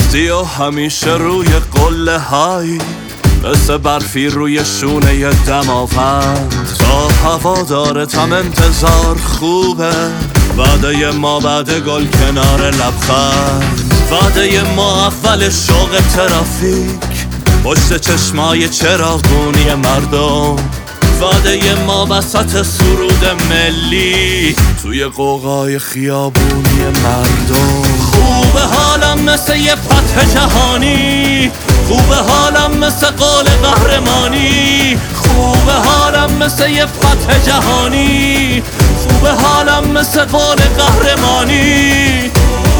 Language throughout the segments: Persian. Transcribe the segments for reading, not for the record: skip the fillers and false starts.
هستی و همیشه روی قله های، مثل برفی روی شونه دماوند. تا هوادارتم انتظار خوبه، وعده ما بعد گل کنار لبخند. وعده ما اول شوق ترافیک، پشت چشمای چراغونی مردم. وعده ما وسط سرود ملی، توی قوقای خیابونی مردم. خوبه حالم مثل یه فتح جهانی، خوبه حالم مثل قول قهرمانی. خوبه حالم مثل یه فتح جهانی، خوبه حالم مثل قول قهرمانی.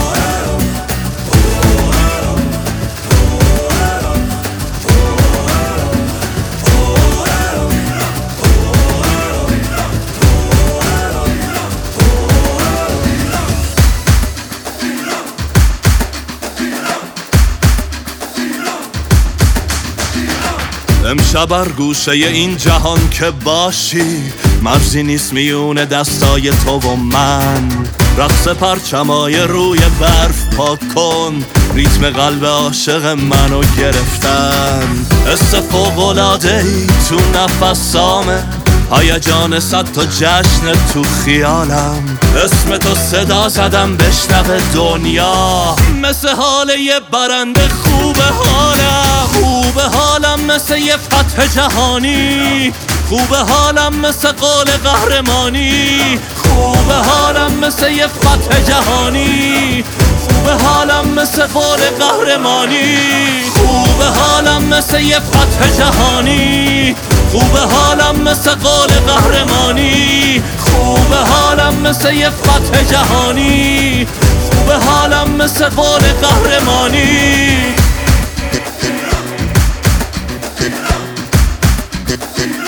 امشب بر گوشه این جهان که باشی، مرزی نیست میونه دستای تو و من. رقص پرچمای روی برف پاک کن، ریتم قلب عاشق منو گرفتن. حس فوق‌العاده‌ای تو نفسامه، هیجان صد تا جشن تو خیالم. اسم تو صدا زدم بشنوه دنیا، مثل حال یه برنده. خوبه حالم، خوبه حالم مثل یه فتح جهانی، خوبه حالم مثل قول قهرمانی. خوبه حالم مثل یه فتح جهانی، خوبه حالم مثل قول قهرمانی. خوبه حالم مثل یه فتح جهانی، خوبه حالم مثل قول قهرمانی. خوبه حالم مثل یه فتح جهانی، خوبه حالم مثل قول قهرمانی.